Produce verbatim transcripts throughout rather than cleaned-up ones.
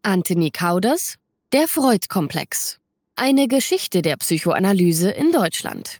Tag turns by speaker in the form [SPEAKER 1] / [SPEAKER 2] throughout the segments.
[SPEAKER 1] Anthony Kauders, der Freud-Komplex. Eine Geschichte der Psychoanalyse in Deutschland.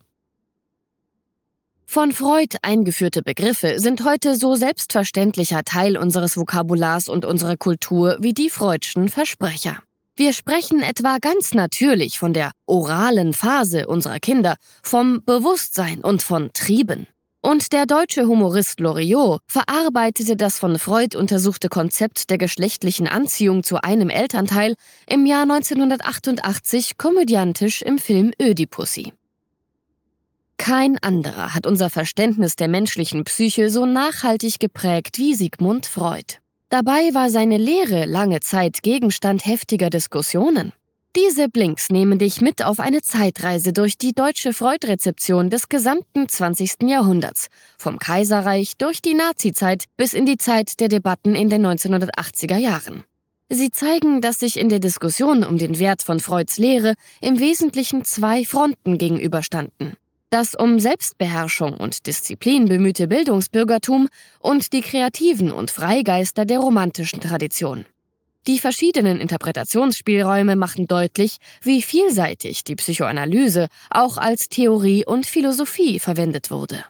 [SPEAKER 1] Von Freud eingeführte Begriffe sind heute so selbstverständlicher Teil unseres Vokabulars und unserer Kultur wie die Freudschen Versprecher. Wir sprechen etwa ganz natürlich von der oralen Phase unserer Kinder, vom Bewusstsein und von Trieben. Und der deutsche Humorist Loriot verarbeitete das von Freud untersuchte Konzept der geschlechtlichen Anziehung zu einem Elternteil im Jahr neunzehnhundertachtundachtzig komödiantisch im Film Ödipussy. Kein anderer hat unser Verständnis der menschlichen Psyche so nachhaltig geprägt wie Sigmund Freud. Dabei war seine Lehre lange Zeit Gegenstand heftiger Diskussionen. Diese Blinks nehmen dich mit auf eine Zeitreise durch die deutsche Freud-Rezeption des gesamten zwanzigsten Jahrhunderts, vom Kaiserreich durch die Nazizeit bis in die Zeit der Debatten in den neunzehnhundertachtziger Jahren. Sie zeigen, dass sich in der Diskussion um den Wert von Freuds Lehre im Wesentlichen zwei Fronten gegenüberstanden: das um Selbstbeherrschung und Disziplin bemühte Bildungsbürgertum und die Kreativen und Freigeister der romantischen Tradition. Die verschiedenen Interpretationsspielräume machen deutlich, wie vielseitig die Psychoanalyse auch als Theorie und Philosophie verwendet wurde.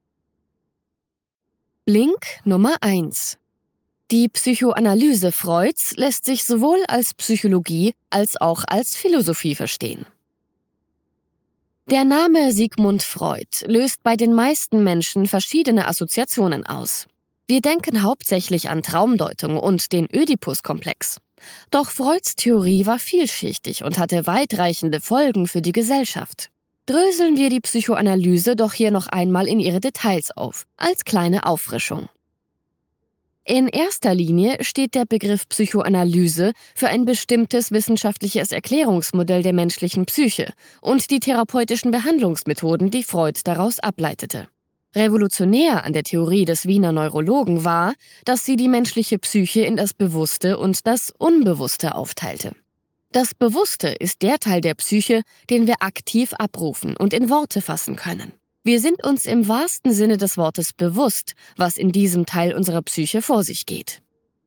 [SPEAKER 1] Blink Nummer eins. Die Psychoanalyse Freuds lässt sich sowohl als Psychologie als auch als Philosophie verstehen. Der Name Sigmund Freud löst bei den meisten Menschen verschiedene Assoziationen aus. Wir denken hauptsächlich an Traumdeutung und den Ödipus-Komplex. Doch Freuds Theorie war vielschichtig und hatte weitreichende Folgen für die Gesellschaft. Dröseln wir die Psychoanalyse doch hier noch einmal in ihre Details auf, als kleine Auffrischung. In erster Linie steht der Begriff Psychoanalyse für ein bestimmtes wissenschaftliches Erklärungsmodell der menschlichen Psyche und die therapeutischen Behandlungsmethoden, die Freud daraus ableitete. Revolutionär an der Theorie des Wiener Neurologen war, dass sie die menschliche Psyche in das Bewusste und das Unbewusste aufteilte. Das Bewusste ist der Teil der Psyche, den wir aktiv abrufen und in Worte fassen können. Wir sind uns im wahrsten Sinne des Wortes bewusst, was in diesem Teil unserer Psyche vor sich geht.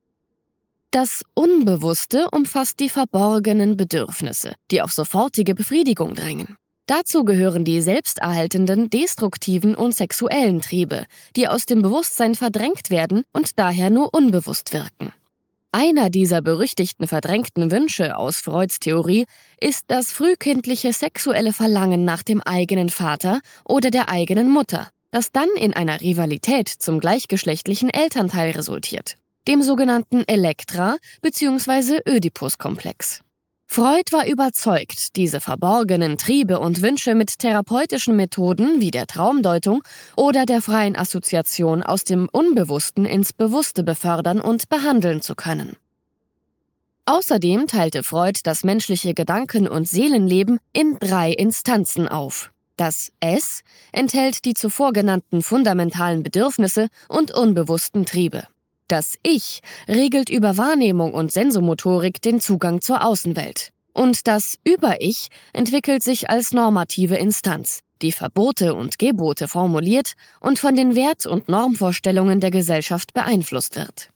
[SPEAKER 1] Das Unbewusste umfasst die verborgenen Bedürfnisse, die auf sofortige Befriedigung drängen. Dazu gehören die selbsterhaltenden, destruktiven und sexuellen Triebe, die aus dem Bewusstsein verdrängt werden und daher nur unbewusst wirken. Einer dieser berüchtigten verdrängten Wünsche aus Freuds Theorie ist das frühkindliche sexuelle Verlangen nach dem eigenen Vater oder der eigenen Mutter, das dann in einer Rivalität zum gleichgeschlechtlichen Elternteil resultiert, dem sogenannten Elektra- bzw. Ödipus-Komplex. Freud war überzeugt, diese verborgenen Triebe und Wünsche mit therapeutischen Methoden wie der Traumdeutung oder der freien Assoziation aus dem Unbewussten ins Bewusste befördern und behandeln zu können. Außerdem teilte Freud das menschliche Gedanken- und Seelenleben in drei Instanzen auf. Das S enthält die zuvor genannten fundamentalen Bedürfnisse und unbewussten Triebe. Das Ich regelt über Wahrnehmung und Sensomotorik den Zugang zur Außenwelt. Und das Über-Ich entwickelt sich als normative Instanz, die Verbote und Gebote formuliert und von den Wert- und Normvorstellungen der Gesellschaft beeinflusst wird.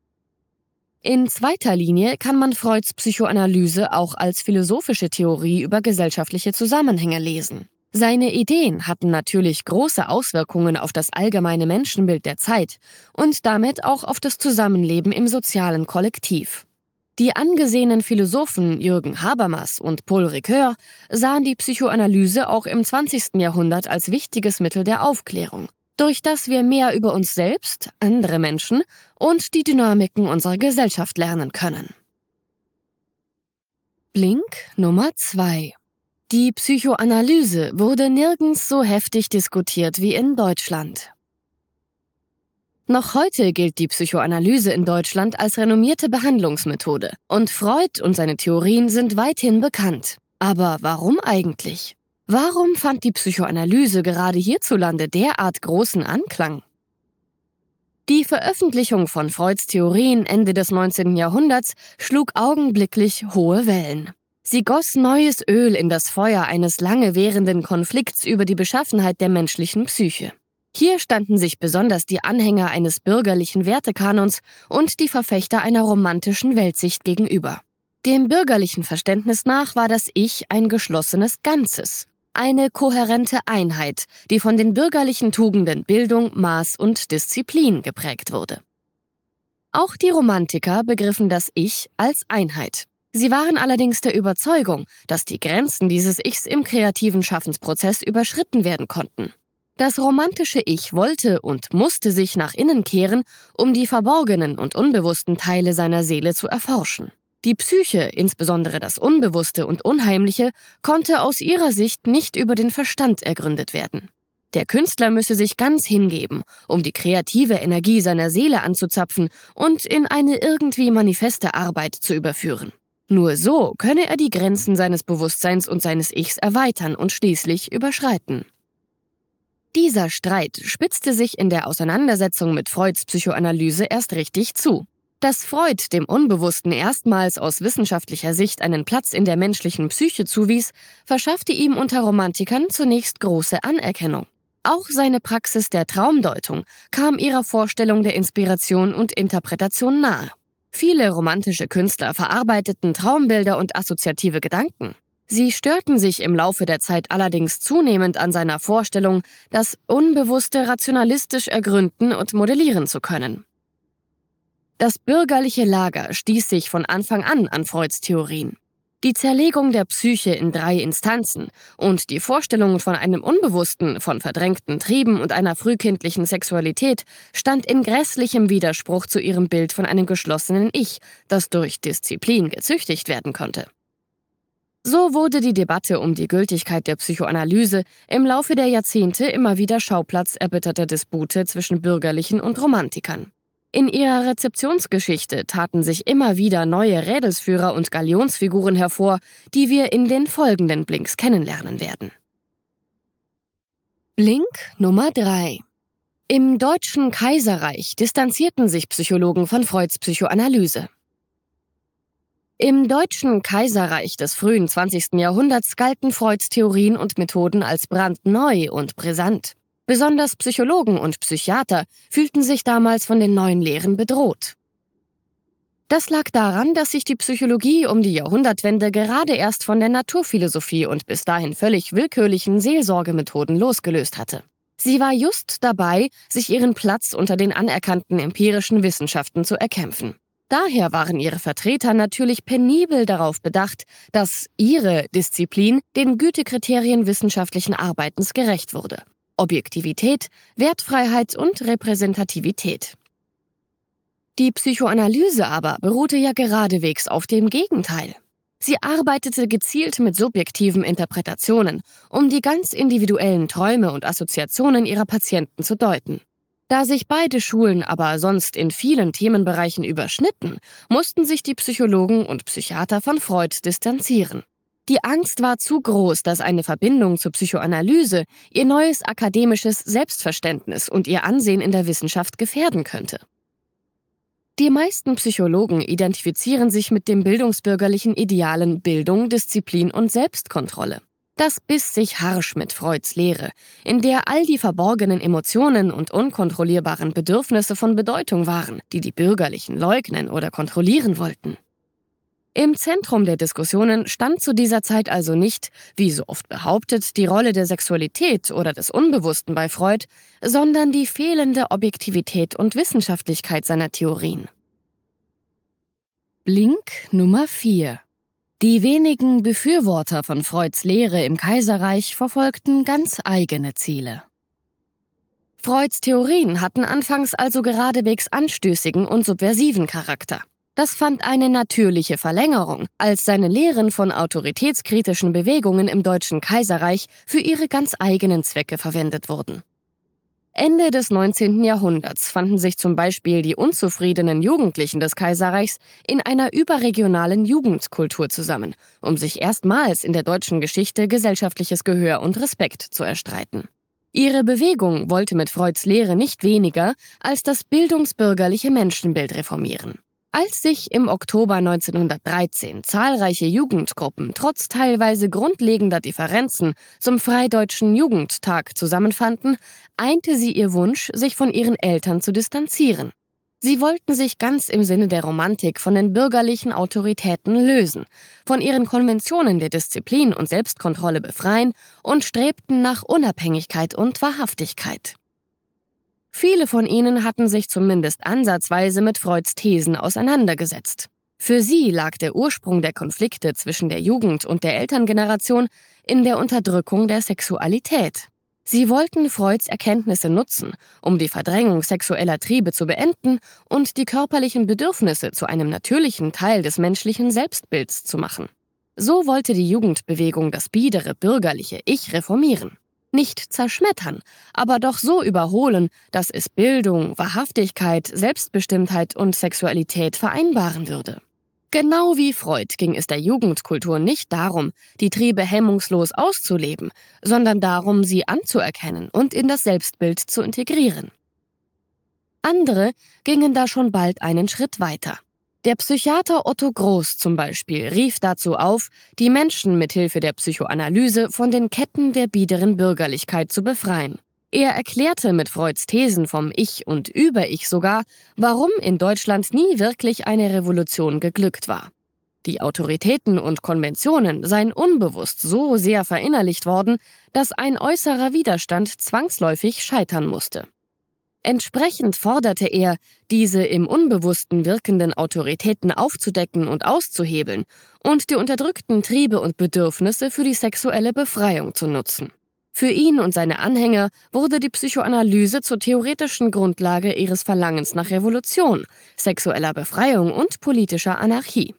[SPEAKER 1] In zweiter Linie kann man Freuds Psychoanalyse auch als philosophische Theorie über gesellschaftliche Zusammenhänge lesen. Seine Ideen hatten natürlich große Auswirkungen auf das allgemeine Menschenbild der Zeit und damit auch auf das Zusammenleben im sozialen Kollektiv. Die angesehenen Philosophen Jürgen Habermas und Paul Ricoeur sahen die Psychoanalyse auch im zwanzigsten Jahrhundert als wichtiges Mittel der Aufklärung, durch das wir mehr über uns selbst, andere Menschen und die Dynamiken unserer Gesellschaft lernen können. Blink Nummer zwei. Die Psychoanalyse wurde nirgends so heftig diskutiert wie in Deutschland. Noch heute gilt die Psychoanalyse in Deutschland als renommierte Behandlungsmethode und Freud und seine Theorien sind weithin bekannt. Aber warum eigentlich? Warum fand die Psychoanalyse gerade hierzulande derart großen Anklang? Die Veröffentlichung von Freuds Theorien Ende des neunzehnten Jahrhunderts schlug augenblicklich hohe Wellen. Sie goss neues Öl in das Feuer eines lange währenden Konflikts über die Beschaffenheit der menschlichen Psyche. Hier standen sich besonders die Anhänger eines bürgerlichen Wertekanons und die Verfechter einer romantischen Weltsicht gegenüber. Dem bürgerlichen Verständnis nach war das Ich ein geschlossenes Ganzes, eine kohärente Einheit, die von den bürgerlichen Tugenden Bildung, Maß und Disziplin geprägt wurde. Auch die Romantiker begriffen das Ich als Einheit. Sie waren allerdings der Überzeugung, dass die Grenzen dieses Ichs im kreativen Schaffensprozess überschritten werden konnten. Das romantische Ich wollte und musste sich nach innen kehren, um die verborgenen und unbewussten Teile seiner Seele zu erforschen. Die Psyche, insbesondere das Unbewusste und Unheimliche, konnte aus ihrer Sicht nicht über den Verstand ergründet werden. Der Künstler müsse sich ganz hingeben, um die kreative Energie seiner Seele anzuzapfen und in eine irgendwie manifeste Arbeit zu überführen. Nur so könne er die Grenzen seines Bewusstseins und seines Ichs erweitern und schließlich überschreiten. Dieser Streit spitzte sich in der Auseinandersetzung mit Freuds Psychoanalyse erst richtig zu. Dass Freud dem Unbewussten erstmals aus wissenschaftlicher Sicht einen Platz in der menschlichen Psyche zuwies, verschaffte ihm unter Romantikern zunächst große Anerkennung. Auch seine Praxis der Traumdeutung kam ihrer Vorstellung der Inspiration und Interpretation nahe. Viele romantische Künstler verarbeiteten Traumbilder und assoziative Gedanken. Sie störten sich im Laufe der Zeit allerdings zunehmend an seiner Vorstellung, das Unbewusste rationalistisch ergründen und modellieren zu können. Das bürgerliche Lager stieß sich von Anfang an an Freuds Theorien. Die Zerlegung der Psyche in drei Instanzen und die Vorstellung von einem Unbewussten, von verdrängten Trieben und einer frühkindlichen Sexualität stand in grässlichem Widerspruch zu ihrem Bild von einem geschlossenen Ich, das durch Disziplin gezüchtigt werden konnte. So wurde die Debatte um die Gültigkeit der Psychoanalyse im Laufe der Jahrzehnte immer wieder Schauplatz erbitterter Dispute zwischen Bürgerlichen und Romantikern. In ihrer Rezeptionsgeschichte taten sich immer wieder neue Rädelsführer und Galionsfiguren hervor, die wir in den folgenden Blinks kennenlernen werden. Blink Nummer drei. Im Deutschen Kaiserreich distanzierten sich Psychologen von Freuds Psychoanalyse. Im Deutschen Kaiserreich des frühen zwanzigsten Jahrhunderts galten Freuds Theorien und Methoden als brandneu und brisant. Besonders Psychologen und Psychiater fühlten sich damals von den neuen Lehren bedroht. Das lag daran, dass sich die Psychologie um die Jahrhundertwende gerade erst von der Naturphilosophie und bis dahin völlig willkürlichen Seelsorgemethoden losgelöst hatte. Sie war just dabei, sich ihren Platz unter den anerkannten empirischen Wissenschaften zu erkämpfen. Daher waren ihre Vertreter natürlich penibel darauf bedacht, dass ihre Disziplin den Gütekriterien wissenschaftlichen Arbeitens gerecht wurde. Objektivität, Wertfreiheit und Repräsentativität. Die Psychoanalyse aber beruhte ja geradewegs auf dem Gegenteil. Sie arbeitete gezielt mit subjektiven Interpretationen, um die ganz individuellen Träume und Assoziationen ihrer Patienten zu deuten. Da sich beide Schulen aber sonst in vielen Themenbereichen überschnitten, mussten sich die Psychologen und Psychiater von Freud distanzieren. Die Angst war zu groß, dass eine Verbindung zur Psychoanalyse ihr neues akademisches Selbstverständnis und ihr Ansehen in der Wissenschaft gefährden könnte. Die meisten Psychologen identifizieren sich mit dem bildungsbürgerlichen Idealen Bildung, Disziplin und Selbstkontrolle. Das biss sich harsch mit Freuds Lehre, in der all die verborgenen Emotionen und unkontrollierbaren Bedürfnisse von Bedeutung waren, die die Bürgerlichen leugnen oder kontrollieren wollten. Im Zentrum der Diskussionen stand zu dieser Zeit also nicht, wie so oft behauptet, die Rolle der Sexualität oder des Unbewussten bei Freud, sondern die fehlende Objektivität und Wissenschaftlichkeit seiner Theorien. Blink Nummer vier. Die wenigen Befürworter von Freuds Lehre im Kaiserreich verfolgten ganz eigene Ziele. Freuds Theorien hatten anfangs also geradewegs anstößigen und subversiven Charakter. Das fand eine natürliche Verlängerung, als seine Lehren von autoritätskritischen Bewegungen im Deutschen Kaiserreich für ihre ganz eigenen Zwecke verwendet wurden. Ende des neunzehnten Jahrhunderts fanden sich zum Beispiel die unzufriedenen Jugendlichen des Kaiserreichs in einer überregionalen Jugendkultur zusammen, um sich erstmals in der deutschen Geschichte gesellschaftliches Gehör und Respekt zu erstreiten. Ihre Bewegung wollte mit Freuds Lehre nicht weniger als das bildungsbürgerliche Menschenbild reformieren. Als sich im Oktober neunzehnhundertdreizehn zahlreiche Jugendgruppen trotz teilweise grundlegender Differenzen zum Freideutschen Jugendtag zusammenfanden, einte sie ihr Wunsch, sich von ihren Eltern zu distanzieren. Sie wollten sich ganz im Sinne der Romantik von den bürgerlichen Autoritäten lösen, von ihren Konventionen der Disziplin und Selbstkontrolle befreien und strebten nach Unabhängigkeit und Wahrhaftigkeit. Viele von ihnen hatten sich zumindest ansatzweise mit Freuds Thesen auseinandergesetzt. Für sie lag der Ursprung der Konflikte zwischen der Jugend und der Elterngeneration in der Unterdrückung der Sexualität. Sie wollten Freuds Erkenntnisse nutzen, um die Verdrängung sexueller Triebe zu beenden und die körperlichen Bedürfnisse zu einem natürlichen Teil des menschlichen Selbstbilds zu machen. So wollte die Jugendbewegung das biedere bürgerliche Ich reformieren. Nicht zerschmettern, aber doch so überholen, dass es Bildung, Wahrhaftigkeit, Selbstbestimmtheit und Sexualität vereinbaren würde. Genau wie Freud ging es der Jugendkultur nicht darum, die Triebe hemmungslos auszuleben, sondern darum, sie anzuerkennen und in das Selbstbild zu integrieren. Andere gingen da schon bald einen Schritt weiter. Der Psychiater Otto Groß zum Beispiel rief dazu auf, die Menschen mit Hilfe der Psychoanalyse von den Ketten der biederen Bürgerlichkeit zu befreien. Er erklärte mit Freuds Thesen vom Ich und Über-Ich sogar, warum in Deutschland nie wirklich eine Revolution geglückt war. Die Autoritäten und Konventionen seien unbewusst so sehr verinnerlicht worden, dass ein äußerer Widerstand zwangsläufig scheitern musste. Entsprechend forderte er, diese im Unbewussten wirkenden Autoritäten aufzudecken und auszuhebeln und die unterdrückten Triebe und Bedürfnisse für die sexuelle Befreiung zu nutzen. Für ihn und seine Anhänger wurde die Psychoanalyse zur theoretischen Grundlage ihres Verlangens nach Revolution, sexueller Befreiung und politischer Anarchie.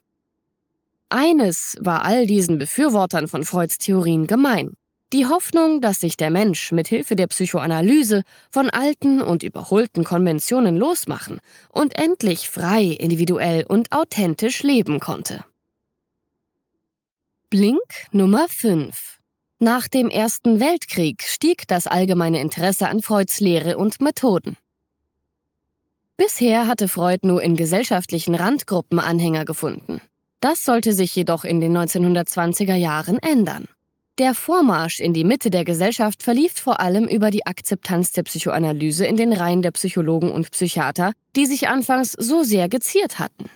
[SPEAKER 1] Eines war all diesen Befürwortern von Freuds Theorien gemein: die Hoffnung, dass sich der Mensch mit Hilfe der Psychoanalyse von alten und überholten Konventionen losmachen und endlich frei, individuell und authentisch leben konnte. Blink Nummer fünf. Nach dem Ersten Weltkrieg stieg das allgemeine Interesse an Freuds Lehre und Methoden. Bisher hatte Freud nur in gesellschaftlichen Randgruppen Anhänger gefunden. Das sollte sich jedoch in den neunzehnhundertzwanziger Jahren ändern. Der Vormarsch in die Mitte der Gesellschaft verlief vor allem über die Akzeptanz der Psychoanalyse in den Reihen der Psychologen und Psychiater, die sich anfangs so sehr geziert hatten.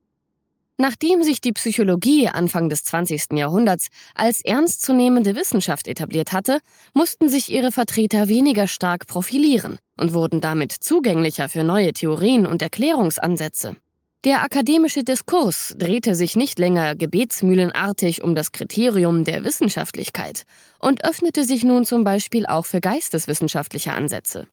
[SPEAKER 1] Nachdem sich die Psychologie Anfang des zwanzigsten Jahrhunderts als ernstzunehmende Wissenschaft etabliert hatte, mussten sich ihre Vertreter weniger stark profilieren und wurden damit zugänglicher für neue Theorien und Erklärungsansätze. Der akademische Diskurs drehte sich nicht länger gebetsmühlenartig um das Kriterium der Wissenschaftlichkeit und öffnete sich nun zum Beispiel auch für geisteswissenschaftliche Ansätze.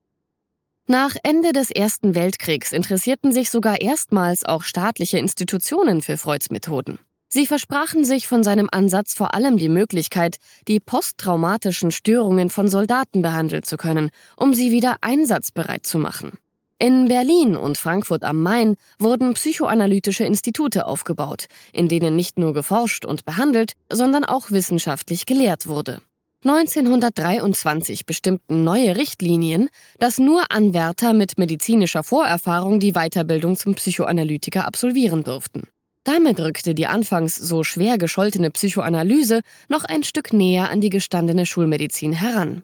[SPEAKER 1] Nach Ende des Ersten Weltkriegs interessierten sich sogar erstmals auch staatliche Institutionen für Freuds Methoden. Sie versprachen sich von seinem Ansatz vor allem die Möglichkeit, die posttraumatischen Störungen von Soldaten behandeln zu können, um sie wieder einsatzbereit zu machen. In Berlin und Frankfurt am Main wurden psychoanalytische Institute aufgebaut, in denen nicht nur geforscht und behandelt, sondern auch wissenschaftlich gelehrt wurde. neunzehnhundertdreiundzwanzig bestimmten neue Richtlinien, dass nur Anwärter mit medizinischer Vorerfahrung die Weiterbildung zum Psychoanalytiker absolvieren durften. Damit rückte die anfangs so schwer gescholtene Psychoanalyse noch ein Stück näher an die gestandene Schulmedizin heran.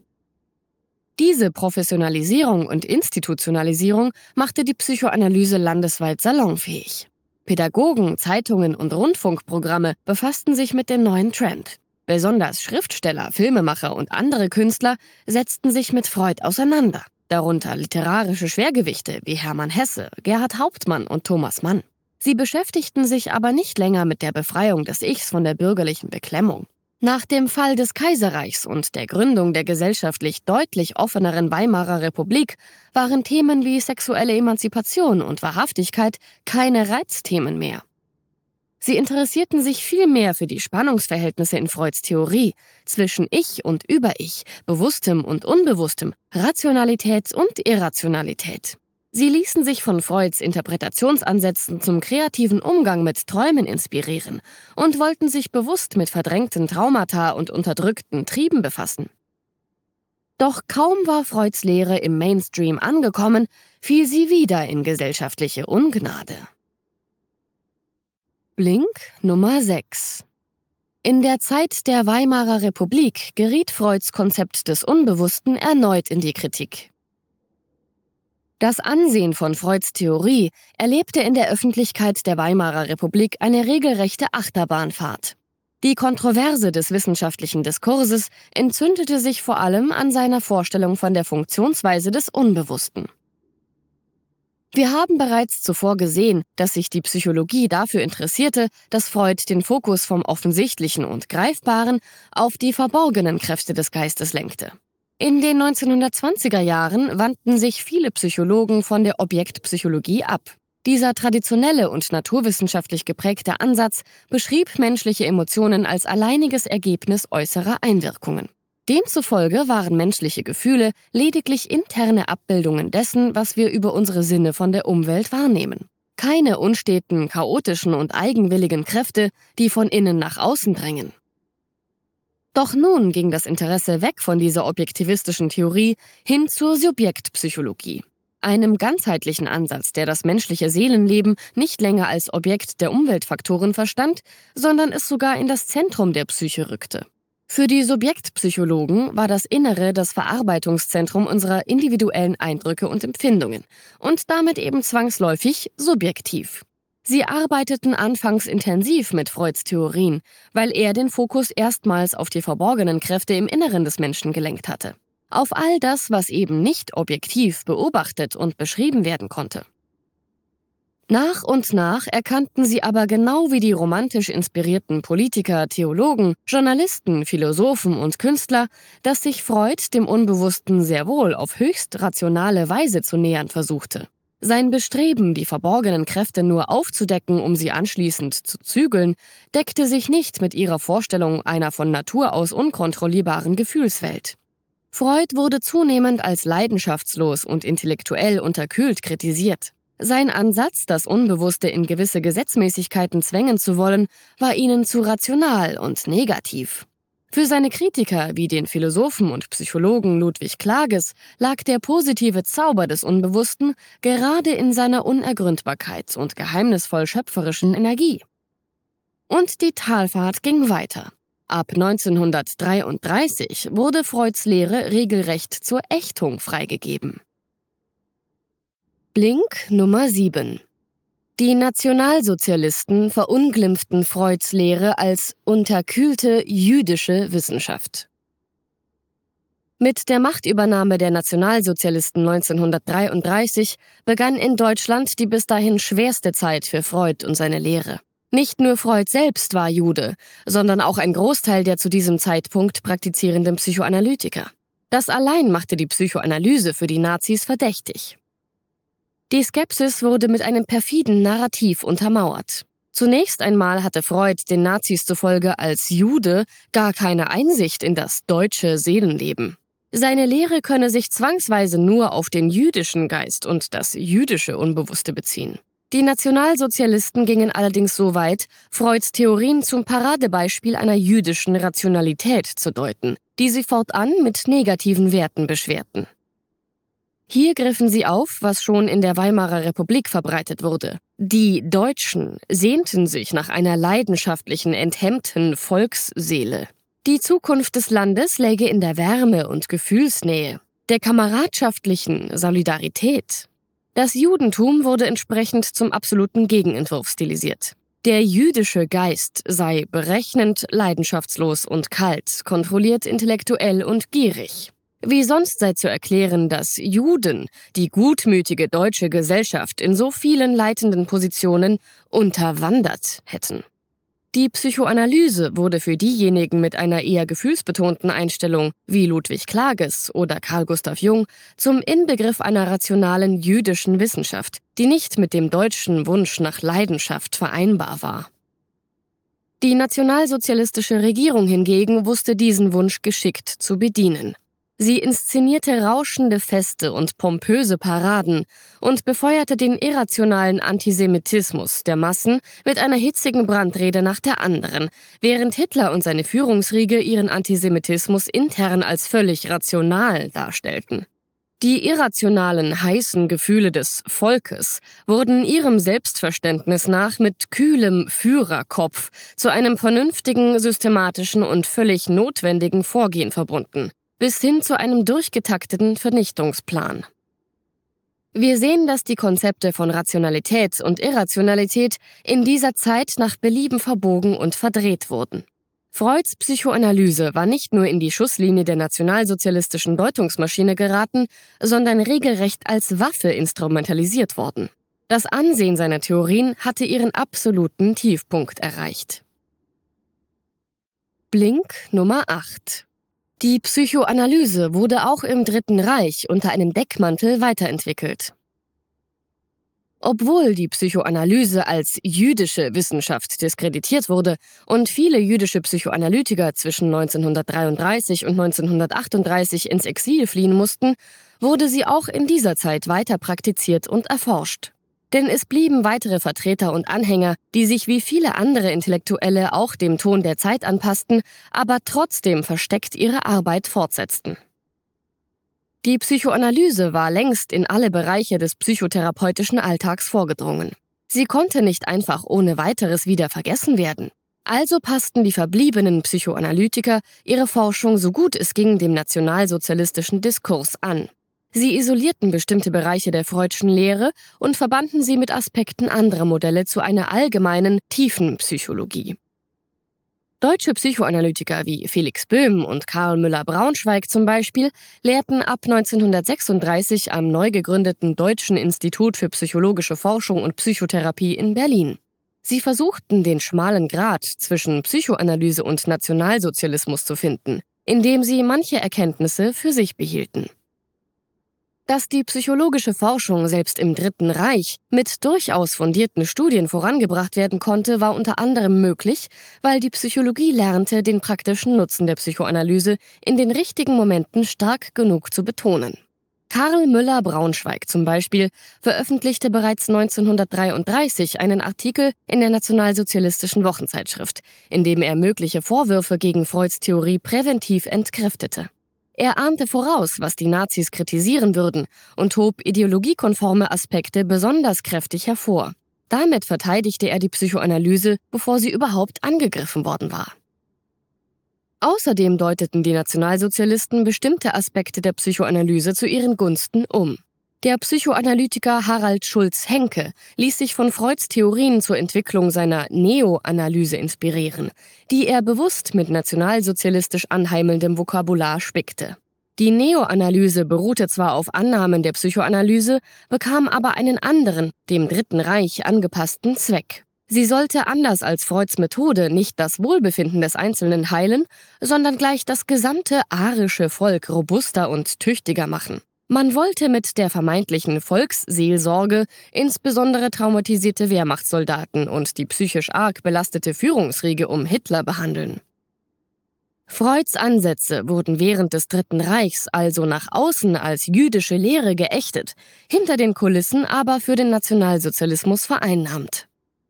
[SPEAKER 1] Diese Professionalisierung und Institutionalisierung machte die Psychoanalyse landesweit salonfähig. Pädagogen, Zeitungen und Rundfunkprogramme befassten sich mit dem neuen Trend. Besonders Schriftsteller, Filmemacher und andere Künstler setzten sich mit Freud auseinander, darunter literarische Schwergewichte wie Hermann Hesse, Gerhard Hauptmann und Thomas Mann. Sie beschäftigten sich aber nicht länger mit der Befreiung des Ichs von der bürgerlichen Beklemmung. Nach dem Fall des Kaiserreichs und der Gründung der gesellschaftlich deutlich offeneren Weimarer Republik waren Themen wie sexuelle Emanzipation und Wahrhaftigkeit keine Reizthemen mehr. Sie interessierten sich vielmehr für die Spannungsverhältnisse in Freuds Theorie zwischen Ich und Über-Ich, Bewusstem und Unbewusstem, Rationalität und Irrationalität. Sie ließen sich von Freuds Interpretationsansätzen zum kreativen Umgang mit Träumen inspirieren und wollten sich bewusst mit verdrängten Traumata und unterdrückten Trieben befassen. Doch kaum war Freuds Lehre im Mainstream angekommen, fiel sie wieder in gesellschaftliche Ungnade. Blink Nummer sechs. In der Zeit der Weimarer Republik geriet Freuds Konzept des Unbewussten erneut in die Kritik. Das Ansehen von Freuds Theorie erlebte in der Öffentlichkeit der Weimarer Republik eine regelrechte Achterbahnfahrt. Die Kontroverse des wissenschaftlichen Diskurses entzündete sich vor allem an seiner Vorstellung von der Funktionsweise des Unbewussten. Wir haben bereits zuvor gesehen, dass sich die Psychologie dafür interessierte, dass Freud den Fokus vom Offensichtlichen und Greifbaren auf die verborgenen Kräfte des Geistes lenkte. In den neunzehnhundertzwanziger Jahren wandten sich viele Psychologen von der Objektpsychologie ab. Dieser traditionelle und naturwissenschaftlich geprägte Ansatz beschrieb menschliche Emotionen als alleiniges Ergebnis äußerer Einwirkungen. Demzufolge waren menschliche Gefühle lediglich interne Abbildungen dessen, was wir über unsere Sinne von der Umwelt wahrnehmen. Keine unsteten, chaotischen und eigenwilligen Kräfte, die von innen nach außen drängen. Doch nun ging das Interesse weg von dieser objektivistischen Theorie hin zur Subjektpsychologie, einem ganzheitlichen Ansatz, der das menschliche Seelenleben nicht länger als Objekt der Umweltfaktoren verstand, sondern es sogar in das Zentrum der Psyche rückte. Für die Subjektpsychologen war das Innere das Verarbeitungszentrum unserer individuellen Eindrücke und Empfindungen und damit eben zwangsläufig subjektiv. Sie arbeiteten anfangs intensiv mit Freuds Theorien, weil er den Fokus erstmals auf die verborgenen Kräfte im Inneren des Menschen gelenkt hatte. Auf all das, was eben nicht objektiv beobachtet und beschrieben werden konnte. Nach und nach erkannten sie aber genau wie die romantisch inspirierten Politiker, Theologen, Journalisten, Philosophen und Künstler, dass sich Freud dem Unbewussten sehr wohl auf höchst rationale Weise zu nähern versuchte. Sein Bestreben, die verborgenen Kräfte nur aufzudecken, um sie anschließend zu zügeln, deckte sich nicht mit ihrer Vorstellung einer von Natur aus unkontrollierbaren Gefühlswelt. Freud wurde zunehmend als leidenschaftslos und intellektuell unterkühlt kritisiert. Sein Ansatz, das Unbewusste in gewisse Gesetzmäßigkeiten zwängen zu wollen, war ihnen zu rational und negativ. Für seine Kritiker, wie den Philosophen und Psychologen Ludwig Klages, lag der positive Zauber des Unbewussten gerade in seiner Unergründbarkeit und geheimnisvoll schöpferischen Energie. Und die Talfahrt ging weiter. Ab neunzehnhundertdreiunddreißig wurde Freuds Lehre regelrecht zur Ächtung freigegeben. Blink Nummer sieben. Die Nationalsozialisten verunglimpften Freuds Lehre als unterkühlte jüdische Wissenschaft. Mit der Machtübernahme der Nationalsozialisten neunzehnhundertdreiunddreißig begann in Deutschland die bis dahin schwerste Zeit für Freud und seine Lehre. Nicht nur Freud selbst war Jude, sondern auch ein Großteil der zu diesem Zeitpunkt praktizierenden Psychoanalytiker. Das allein machte die Psychoanalyse für die Nazis verdächtig. Die Skepsis wurde mit einem perfiden Narrativ untermauert. Zunächst einmal hatte Freud den Nazis zufolge als Jude gar keine Einsicht in das deutsche Seelenleben. Seine Lehre könne sich zwangsweise nur auf den jüdischen Geist und das jüdische Unbewusste beziehen. Die Nationalsozialisten gingen allerdings so weit, Freuds Theorien zum Paradebeispiel einer jüdischen Rationalität zu deuten, die sie fortan mit negativen Werten beschwerten. Hier griffen sie auf, was schon in der Weimarer Republik verbreitet wurde. Die Deutschen sehnten sich nach einer leidenschaftlichen, enthemmten Volksseele. Die Zukunft des Landes läge in der Wärme und Gefühlsnähe, der kameradschaftlichen Solidarität. Das Judentum wurde entsprechend zum absoluten Gegenentwurf stilisiert. Der jüdische Geist sei berechnend, leidenschaftslos und kalt, kontrolliert intellektuell und gierig. Wie sonst sei zu erklären, dass Juden die gutmütige deutsche Gesellschaft in so vielen leitenden Positionen unterwandert hätten. Die Psychoanalyse wurde für diejenigen mit einer eher gefühlsbetonten Einstellung wie Ludwig Klages oder Carl Gustav Jung zum Inbegriff einer rationalen jüdischen Wissenschaft, die nicht mit dem deutschen Wunsch nach Leidenschaft vereinbar war. Die nationalsozialistische Regierung hingegen wusste diesen Wunsch geschickt zu bedienen. Sie inszenierte rauschende Feste und pompöse Paraden und befeuerte den irrationalen Antisemitismus der Massen mit einer hitzigen Brandrede nach der anderen, während Hitler und seine Führungsriege ihren Antisemitismus intern als völlig rational darstellten. Die irrationalen, heißen Gefühle des Volkes wurden ihrem Selbstverständnis nach mit kühlem Führerkopf zu einem vernünftigen, systematischen und völlig notwendigen Vorgehen verbunden, bis hin zu einem durchgetakteten Vernichtungsplan. Wir sehen, dass die Konzepte von Rationalität und Irrationalität in dieser Zeit nach Belieben verbogen und verdreht wurden. Freuds Psychoanalyse war nicht nur in die Schusslinie der nationalsozialistischen Deutungsmaschine geraten, sondern regelrecht als Waffe instrumentalisiert worden. Das Ansehen seiner Theorien hatte ihren absoluten Tiefpunkt erreicht. Blink Nummer acht. Die Psychoanalyse wurde auch im Dritten Reich unter einem Deckmantel weiterentwickelt. Obwohl die Psychoanalyse als jüdische Wissenschaft diskreditiert wurde und viele jüdische Psychoanalytiker zwischen neunzehnhundertdreiunddreißig und neunzehnhundertachtunddreißig ins Exil fliehen mussten, wurde sie auch in dieser Zeit weiter praktiziert und erforscht. Denn es blieben weitere Vertreter und Anhänger, die sich wie viele andere Intellektuelle auch dem Ton der Zeit anpassten, aber trotzdem versteckt ihre Arbeit fortsetzten. Die Psychoanalyse war längst in alle Bereiche des psychotherapeutischen Alltags vorgedrungen. Sie konnte nicht einfach ohne weiteres wieder vergessen werden. Also passten die verbliebenen Psychoanalytiker ihre Forschung so gut es ging dem nationalsozialistischen Diskurs an. Sie isolierten bestimmte Bereiche der Freudschen Lehre und verbanden sie mit Aspekten anderer Modelle zu einer allgemeinen, tiefen Psychologie. Deutsche Psychoanalytiker wie Felix Boehm und Karl Müller-Braunschweig zum Beispiel lehrten ab neunzehnhundertsechsunddreißig am neu gegründeten Deutschen Institut für Psychologische Forschung und Psychotherapie in Berlin. Sie versuchten, den schmalen Grat zwischen Psychoanalyse und Nationalsozialismus zu finden, indem sie manche Erkenntnisse für sich behielten. Dass die psychologische Forschung selbst im Dritten Reich mit durchaus fundierten Studien vorangebracht werden konnte, war unter anderem möglich, weil die Psychologie lernte, den praktischen Nutzen der Psychoanalyse in den richtigen Momenten stark genug zu betonen. Karl Müller-Braunschweig zum Beispiel veröffentlichte bereits neunzehnhundertdreiunddreißig einen Artikel in der nationalsozialistischen Wochenzeitschrift, in dem er mögliche Vorwürfe gegen Freuds Theorie präventiv entkräftete. Er ahnte voraus, was die Nazis kritisieren würden und hob ideologiekonforme Aspekte besonders kräftig hervor. Damit verteidigte er die Psychoanalyse, bevor sie überhaupt angegriffen worden war. Außerdem deuteten die Nationalsozialisten bestimmte Aspekte der Psychoanalyse zu ihren Gunsten um. Der Psychoanalytiker Harald Schulz-Henke ließ sich von Freuds Theorien zur Entwicklung seiner Neoanalyse inspirieren, die er bewusst mit nationalsozialistisch anheimelndem Vokabular spickte. Die Neoanalyse beruhte zwar auf Annahmen der Psychoanalyse, bekam aber einen anderen, dem Dritten Reich angepassten Zweck. Sie sollte anders als Freuds Methode nicht das Wohlbefinden des Einzelnen heilen, sondern gleich das gesamte arische Volk robuster und tüchtiger machen. Man wollte mit der vermeintlichen Volksseelsorge insbesondere traumatisierte Wehrmachtssoldaten und die psychisch arg belastete Führungsriege um Hitler behandeln. Freuds Ansätze wurden während des Dritten Reichs also nach außen als jüdische Lehre geächtet, hinter den Kulissen aber für den Nationalsozialismus vereinnahmt.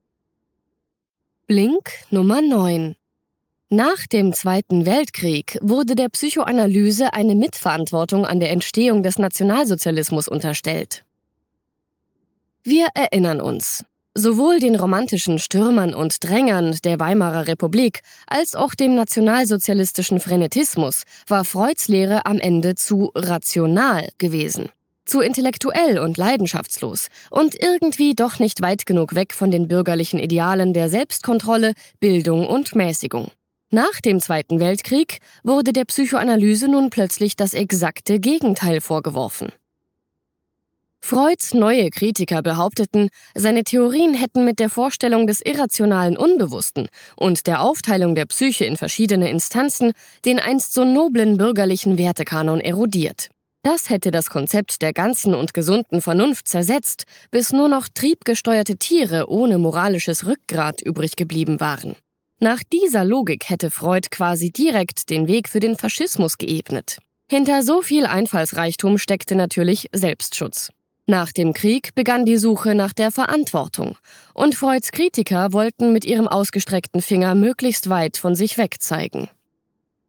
[SPEAKER 1] Blink Nummer neun. Nach dem Zweiten Weltkrieg wurde der Psychoanalyse eine Mitverantwortung an der Entstehung des Nationalsozialismus unterstellt. Wir erinnern uns, sowohl den romantischen Stürmern und Drängern der Weimarer Republik als auch dem nationalsozialistischen Frenetismus war Freuds Lehre am Ende zu rational gewesen, zu intellektuell und leidenschaftslos und irgendwie doch nicht weit genug weg von den bürgerlichen Idealen der Selbstkontrolle, Bildung und Mäßigung. Nach dem Zweiten Weltkrieg wurde der Psychoanalyse nun plötzlich das exakte Gegenteil vorgeworfen. Freuds neue Kritiker behaupteten, seine Theorien hätten mit der Vorstellung des irrationalen Unbewussten und der Aufteilung der Psyche in verschiedene Instanzen den einst so noblen bürgerlichen Wertekanon erodiert. Das hätte das Konzept der ganzen und gesunden Vernunft zersetzt, bis nur noch triebgesteuerte Tiere ohne moralisches Rückgrat übrig geblieben waren. Nach dieser Logik hätte Freud quasi direkt den Weg für den Faschismus geebnet. Hinter so viel Einfallsreichtum steckte natürlich Selbstschutz. Nach dem Krieg begann die Suche nach der Verantwortung und Freuds Kritiker wollten mit ihrem ausgestreckten Finger möglichst weit von sich weg zeigen.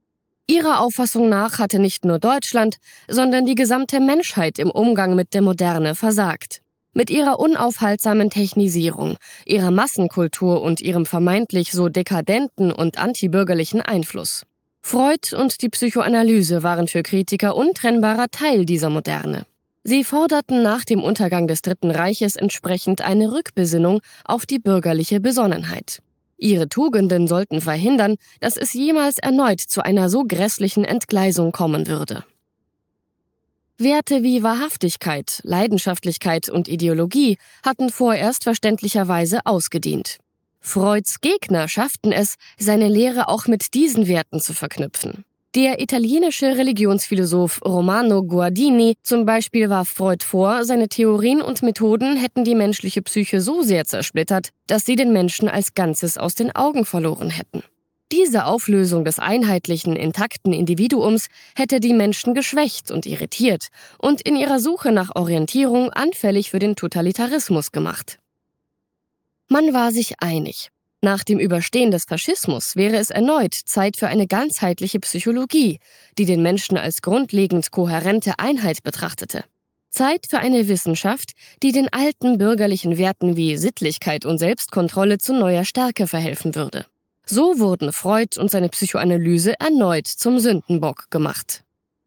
[SPEAKER 1] Ihrer Auffassung nach hatte nicht nur Deutschland, sondern die gesamte Menschheit im Umgang mit der Moderne versagt. Mit ihrer unaufhaltsamen Technisierung, ihrer Massenkultur und ihrem vermeintlich so dekadenten und antibürgerlichen Einfluss. Freud und die Psychoanalyse waren für Kritiker untrennbarer Teil dieser Moderne. Sie forderten nach dem Untergang des Dritten Reiches entsprechend eine Rückbesinnung auf die bürgerliche Besonnenheit. Ihre Tugenden sollten verhindern, dass es jemals erneut zu einer so grässlichen Entgleisung kommen würde. Werte wie Wahrhaftigkeit, Leidenschaftlichkeit und Ideologie hatten vorerst verständlicherweise ausgedient. Freuds Gegner schafften es, seine Lehre auch mit diesen Werten zu verknüpfen. Der italienische Religionsphilosoph Romano Guardini zum Beispiel warf Freud vor, seine Theorien und Methoden hätten die menschliche Psyche so sehr zersplittert, dass sie den Menschen als Ganzes aus den Augen verloren hätten. Diese Auflösung des einheitlichen, intakten Individuums hätte die Menschen geschwächt und irritiert und in ihrer Suche nach Orientierung anfällig für den Totalitarismus gemacht. Man war sich einig. Nach dem Überstehen des Faschismus wäre es erneut Zeit für eine ganzheitliche Psychologie, die den Menschen als grundlegend kohärente Einheit betrachtete. Zeit für eine Wissenschaft, die den alten bürgerlichen Werten wie Sittlichkeit und Selbstkontrolle zu neuer Stärke verhelfen würde. So wurden Freud und seine Psychoanalyse erneut zum Sündenbock gemacht.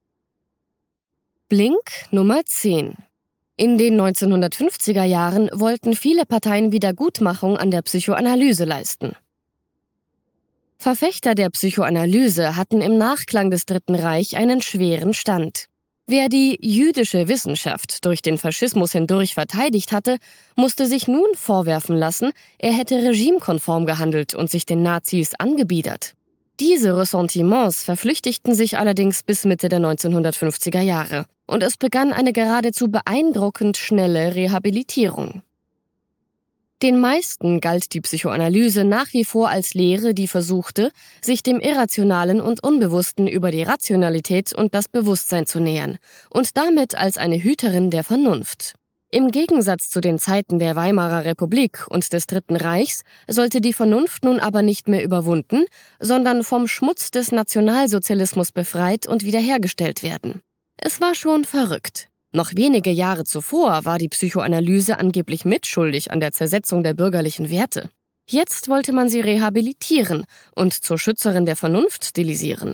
[SPEAKER 1] Blink Nummer zehn. In den neunzehnhundertfünfziger Jahren wollten viele Parteien Wiedergutmachung an der Psychoanalyse leisten. Verfechter der Psychoanalyse hatten im Nachklang des Dritten Reich einen schweren Stand. Wer die jüdische Wissenschaft durch den Faschismus hindurch verteidigt hatte, musste sich nun vorwerfen lassen, er hätte regimekonform gehandelt und sich den Nazis angebiedert. Diese Ressentiments verflüchtigten sich allerdings bis Mitte der neunzehnhundertfünfziger Jahre und es begann eine geradezu beeindruckend schnelle Rehabilitierung. Den meisten galt die Psychoanalyse nach wie vor als Lehre, die versuchte, sich dem Irrationalen und Unbewussten über die Rationalität und das Bewusstsein zu nähern und damit als eine Hüterin der Vernunft. Im Gegensatz zu den Zeiten der Weimarer Republik und des Dritten Reichs sollte die Vernunft nun aber nicht mehr überwunden, sondern vom Schmutz des Nationalsozialismus befreit und wiederhergestellt werden. Es war schon verrückt. Noch wenige Jahre zuvor war die Psychoanalyse angeblich mitschuldig an der Zersetzung der bürgerlichen Werte. Jetzt wollte man sie rehabilitieren und zur Schützerin der Vernunft stilisieren.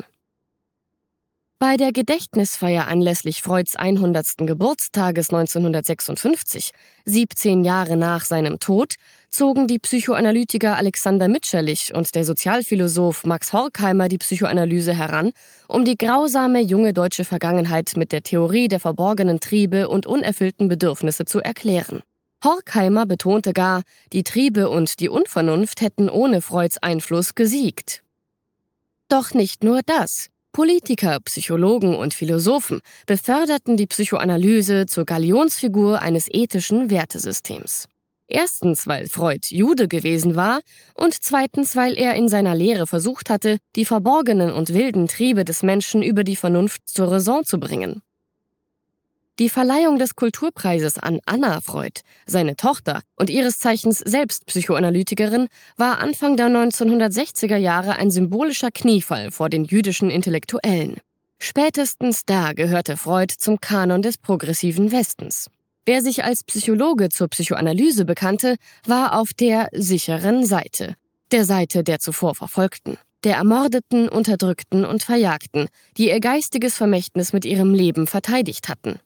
[SPEAKER 1] Bei der Gedächtnisfeier anlässlich Freuds hundertsten Geburtstages neunzehnhundertsechsundfünfzig, siebzehn Jahre nach seinem Tod, zogen die Psychoanalytiker Alexander Mitscherlich und der Sozialphilosoph Max Horkheimer die Psychoanalyse heran, um die grausame junge deutsche Vergangenheit mit der Theorie der verborgenen Triebe und unerfüllten Bedürfnisse zu erklären. Horkheimer betonte gar, die Triebe und die Unvernunft hätten ohne Freuds Einfluss gesiegt. Doch nicht nur das. Politiker, Psychologen und Philosophen beförderten die Psychoanalyse zur Galionsfigur eines ethischen Wertesystems. Erstens, weil Freud Jude gewesen war und zweitens, weil er in seiner Lehre versucht hatte, die verborgenen und wilden Triebe des Menschen über die Vernunft zur Raison zu bringen. Die Verleihung des Kulturpreises an Anna Freud, seine Tochter und ihres Zeichens selbst Psychoanalytikerin, war Anfang der neunzehnhundertsechziger Jahre ein symbolischer Kniefall vor den jüdischen Intellektuellen. Spätestens da gehörte Freud zum Kanon des progressiven Westens. Wer sich als Psychologe zur Psychoanalyse bekannte, war auf der sicheren Seite, der Seite der zuvor Verfolgten, der Ermordeten, Unterdrückten und Verjagten, die ihr geistiges Vermächtnis mit ihrem Leben verteidigt hatten.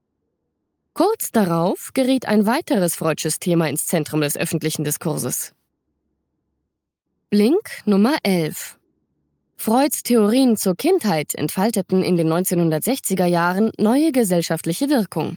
[SPEAKER 1] Kurz darauf geriet ein weiteres Freudsches Thema ins Zentrum des öffentlichen Diskurses. Blink Nummer elf. Freuds Theorien zur Kindheit entfalteten in den neunzehnhundertsechziger Jahren neue gesellschaftliche Wirkung.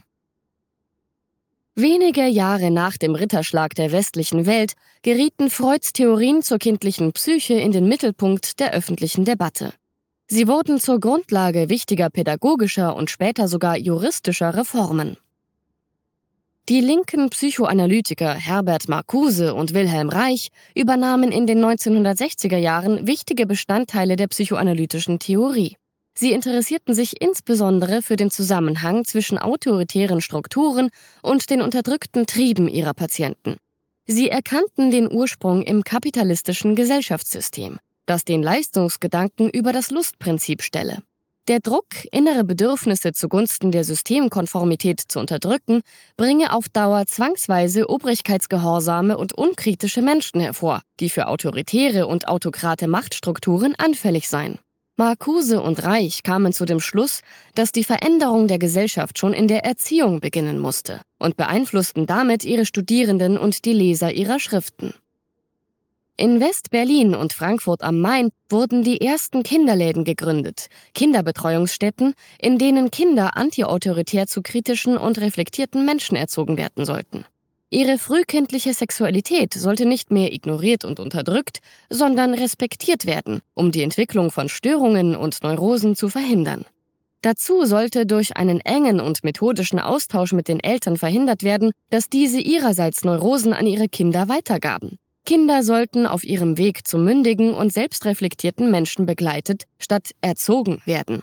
[SPEAKER 1] Wenige Jahre nach dem Ritterschlag der westlichen Welt gerieten Freuds Theorien zur kindlichen Psyche in den Mittelpunkt der öffentlichen Debatte. Sie wurden zur Grundlage wichtiger pädagogischer und später sogar juristischer Reformen. Die linken Psychoanalytiker Herbert Marcuse und Wilhelm Reich übernahmen in den neunzehnhundertsechziger Jahren wichtige Bestandteile der psychoanalytischen Theorie. Sie interessierten sich insbesondere für den Zusammenhang zwischen autoritären Strukturen und den unterdrückten Trieben ihrer Patienten. Sie erkannten den Ursprung im kapitalistischen Gesellschaftssystem. das den Leistungsgedanken über das Lustprinzip stelle. Der Druck, innere Bedürfnisse zugunsten der Systemkonformität zu unterdrücken, bringe auf Dauer zwangsweise obrigkeitsgehorsame und unkritische Menschen hervor, die für autoritäre und autokrate Machtstrukturen anfällig seien. Marcuse und Reich kamen zu dem Schluss, dass die Veränderung der Gesellschaft schon in der Erziehung beginnen musste und beeinflussten damit ihre Studierenden und die Leser ihrer Schriften. In West-Berlin und Frankfurt am Main wurden die ersten Kinderläden gegründet, Kinderbetreuungsstätten, in denen Kinder antiautoritär zu kritischen und reflektierten Menschen erzogen werden sollten. Ihre frühkindliche Sexualität sollte nicht mehr ignoriert und unterdrückt, sondern respektiert werden, um die Entwicklung von Störungen und Neurosen zu verhindern. Dazu sollte durch einen engen und methodischen Austausch mit den Eltern verhindert werden, dass diese ihrerseits Neurosen an ihre Kinder weitergaben. Kinder sollten auf ihrem Weg zum mündigen und selbstreflektierten Menschen begleitet, statt erzogen werden.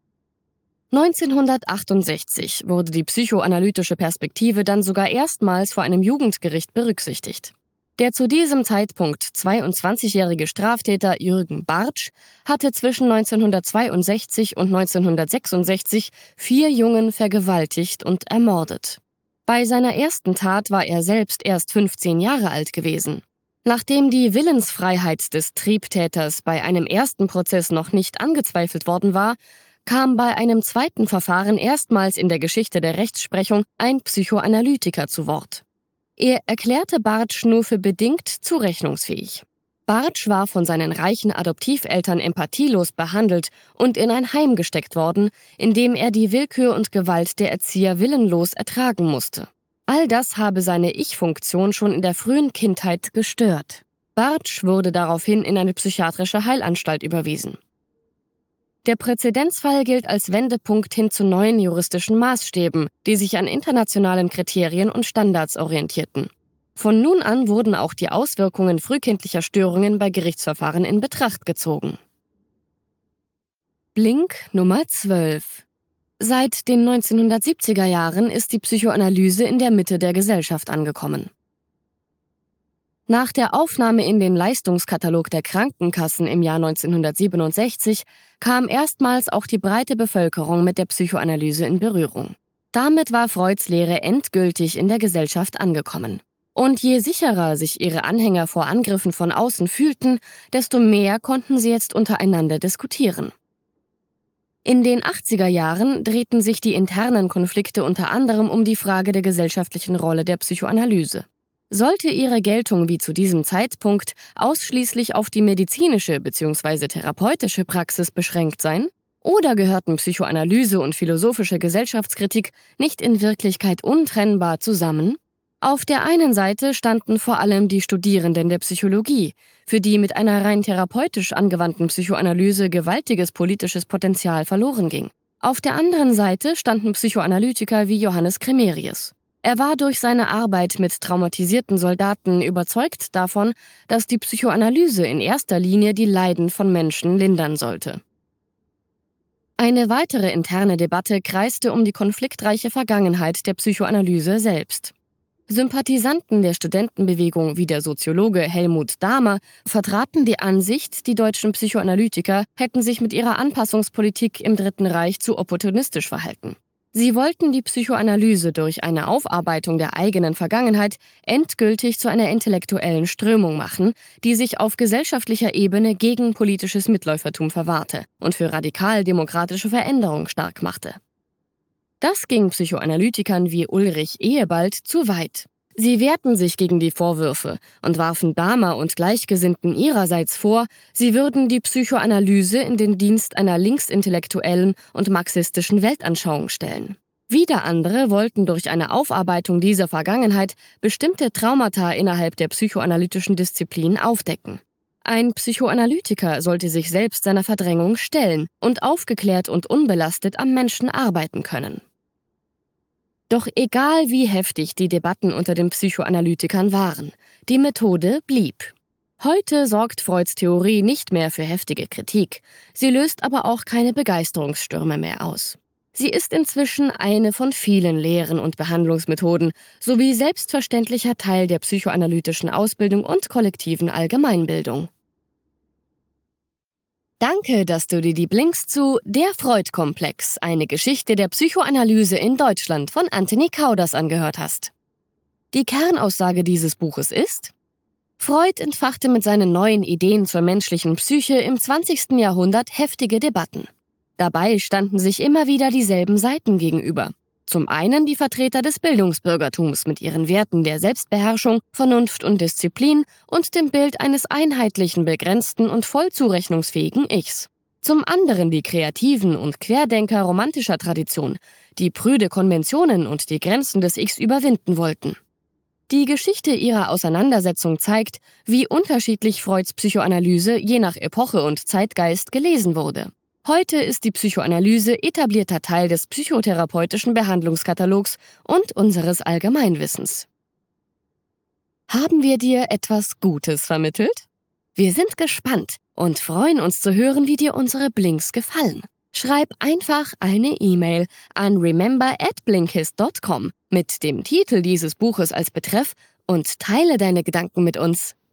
[SPEAKER 1] neunzehnhundertachtundsechzig wurde die psychoanalytische Perspektive dann sogar erstmals vor einem Jugendgericht berücksichtigt. Der zu diesem Zeitpunkt zweiundzwanzigjährige Straftäter Jürgen Bartsch hatte zwischen neunzehnhundertzweiundsechzig und neunzehnhundertsechsundsechzig vier Jungen vergewaltigt und ermordet. Bei seiner ersten Tat war er selbst erst fünfzehn Jahre alt gewesen. Nachdem die Willensfreiheit des Triebtäters bei einem ersten Prozess noch nicht angezweifelt worden war, kam bei einem zweiten Verfahren erstmals in der Geschichte der Rechtsprechung ein Psychoanalytiker zu Wort. Er erklärte Bartsch nur für bedingt zurechnungsfähig. Bartsch war von seinen reichen Adoptiveltern empathielos behandelt und in ein Heim gesteckt worden, in dem er die Willkür und Gewalt der Erzieher willenlos ertragen musste. All das habe seine Ich-Funktion schon in der frühen Kindheit gestört. Bartsch wurde daraufhin in eine psychiatrische Heilanstalt überwiesen. Der Präzedenzfall gilt als Wendepunkt hin zu neuen juristischen Maßstäben, die sich an internationalen Kriterien und Standards orientierten. Von nun an wurden auch die Auswirkungen frühkindlicher Störungen bei Gerichtsverfahren in Betracht gezogen. Blink Nummer zwölf. Seit den neunzehnhundertsiebziger Jahren ist die Psychoanalyse in der Mitte der Gesellschaft angekommen. Nach der Aufnahme in den Leistungskatalog der Krankenkassen im Jahr neunzehnhundertsiebenundsechzig kam erstmals auch die breite Bevölkerung mit der Psychoanalyse in Berührung. Damit war Freuds Lehre endgültig in der Gesellschaft angekommen. Und je sicherer sich ihre Anhänger vor Angriffen von außen fühlten, desto mehr konnten sie jetzt untereinander diskutieren. In den achtziger Jahren drehten sich die internen Konflikte unter anderem um die Frage der gesellschaftlichen Rolle der Psychoanalyse. Sollte ihre Geltung wie zu diesem Zeitpunkt ausschließlich auf die medizinische bzw. therapeutische Praxis beschränkt sein? Oder gehörten Psychoanalyse und philosophische Gesellschaftskritik nicht in Wirklichkeit untrennbar zusammen? Auf der einen Seite standen vor allem die Studierenden der Psychologie, für die mit einer rein therapeutisch angewandten Psychoanalyse gewaltiges politisches Potenzial verloren ging. Auf der anderen Seite standen Psychoanalytiker wie Johannes Cremerius. Er war durch seine Arbeit mit traumatisierten Soldaten überzeugt davon, dass die Psychoanalyse in erster Linie die Leiden von Menschen lindern sollte. Eine weitere interne Debatte kreiste um die konfliktreiche Vergangenheit der Psychoanalyse selbst. Sympathisanten der Studentenbewegung wie der Soziologe Helmut Dahmer vertraten die Ansicht, die deutschen Psychoanalytiker hätten sich mit ihrer Anpassungspolitik im Dritten Reich zu opportunistisch verhalten. Sie wollten die Psychoanalyse durch eine Aufarbeitung der eigenen Vergangenheit endgültig zu einer intellektuellen Strömung machen, die sich auf gesellschaftlicher Ebene gegen politisches Mitläufertum verwahrte und für radikal-demokratische Veränderung stark machte. Das ging Psychoanalytikern wie Ulrich Ehebald zu weit. Sie wehrten sich gegen die Vorwürfe und warfen Dahmer und Gleichgesinnten ihrerseits vor, sie würden die Psychoanalyse in den Dienst einer linksintellektuellen und marxistischen Weltanschauung stellen. Wieder andere wollten durch eine Aufarbeitung dieser Vergangenheit bestimmte Traumata innerhalb der psychoanalytischen Disziplin aufdecken. Ein Psychoanalytiker sollte sich selbst seiner Verdrängung stellen und aufgeklärt und unbelastet am Menschen arbeiten können. Doch egal wie heftig die Debatten unter den Psychoanalytikern waren, die Methode blieb. Heute sorgt Freuds Theorie nicht mehr für heftige Kritik, sie löst aber auch keine Begeisterungsstürme mehr aus. Sie ist inzwischen eine von vielen Lehren und Behandlungsmethoden sowie selbstverständlicher Teil der psychoanalytischen Ausbildung und kollektiven Allgemeinbildung. Danke, dass du dir die Blinks zu Der Freud-Komplex, eine Geschichte der Psychoanalyse in Deutschland von Anthony Kauders angehört hast. Die Kernaussage dieses Buches ist: Freud entfachte mit seinen neuen Ideen zur menschlichen Psyche im zwanzigsten Jahrhundert heftige Debatten. Dabei standen sich immer wieder dieselben Seiten gegenüber. Zum einen die Vertreter des Bildungsbürgertums mit ihren Werten der Selbstbeherrschung, Vernunft und Disziplin und dem Bild eines einheitlichen, begrenzten und voll zurechnungsfähigen Ichs. Zum anderen die Kreativen und Querdenker romantischer Tradition, die prüde Konventionen und die Grenzen des Ichs überwinden wollten. Die Geschichte ihrer Auseinandersetzung zeigt, wie unterschiedlich Freuds Psychoanalyse je nach Epoche und Zeitgeist gelesen wurde. Heute ist die Psychoanalyse etablierter Teil des psychotherapeutischen Behandlungskatalogs und unseres Allgemeinwissens. Haben wir dir etwas Gutes vermittelt? Wir sind gespannt und freuen uns zu hören, wie dir unsere Blinks gefallen. Schreib einfach eine E-Mail an remember at blinkist dot com mit dem Titel dieses Buches als Betreff und teile deine Gedanken mit uns.